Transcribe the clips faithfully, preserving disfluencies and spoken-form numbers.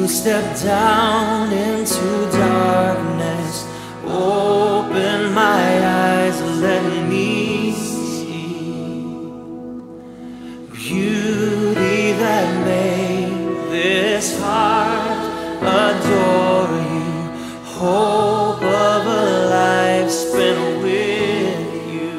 You stepped down into darkness, open my eyes, let me see beauty that made this heart adore you, hope of a life spent with you.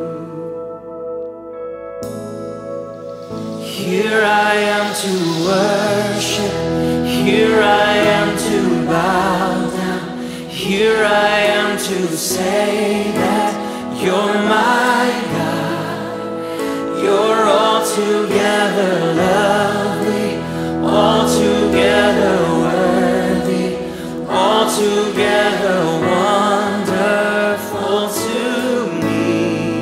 Here I am to worship, here I am to bow down, here I am to say that you're my God. You're altogether lovely, altogether worthy, altogether wonderful to me.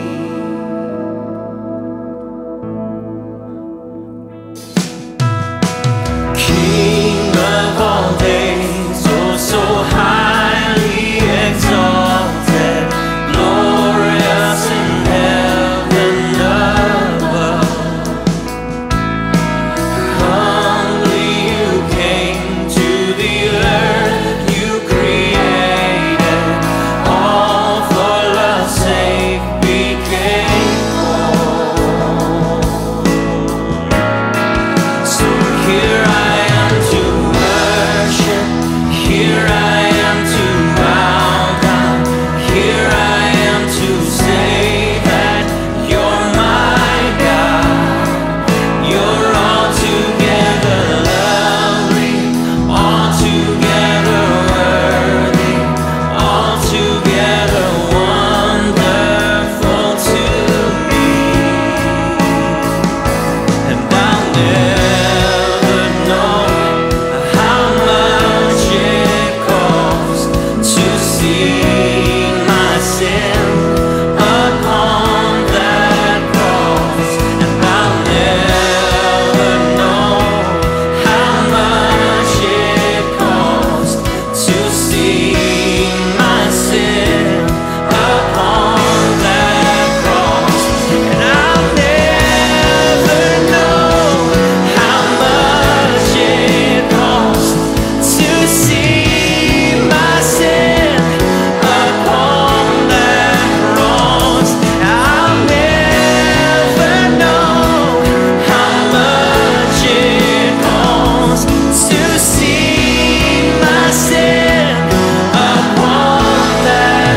King of all days, oh so highly exalted, glorious in heaven above. Humbly you came to the earth you created, all for love's sake became born. So here I am to worship, here I am to bow down, here I am to say that you're my God. You're altogether lovely, altogether worthy, altogether wonderful to me. And I'll never know how much it costs to see my sin upon that cross. And I'll never know how much it costs to see my sin upon that cross. And I'll never know how much it costs to see my sin upon that cross. I'll never know how much it costs to see my sin upon that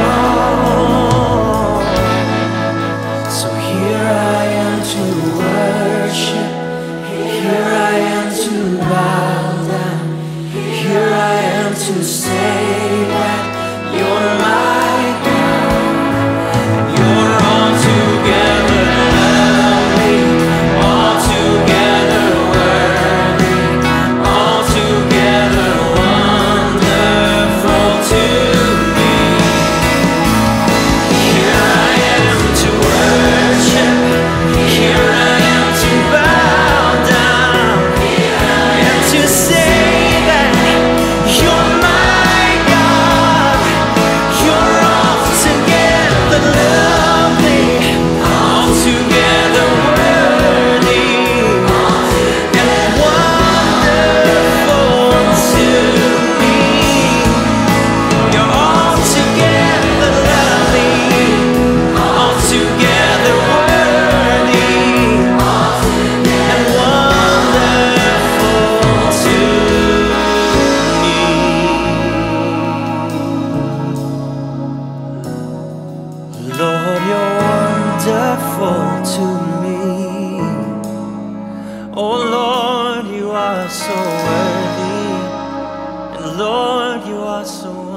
cross. So here I am to worship, here I am to bow down, here I am to say that you're my God. You're altogether lovely, altogether worthy, altogether wonderful to me. Here I am to worship, here I am to bow down, here I am to say that you're my God. You're altogether lovely, altogether worthy, and wonderful to me. You're altogether lovely, altogether worthy, and wonderful to me. Lord, you're wonderful to me. Oh Lord, you are so worthy, and Lord, you are so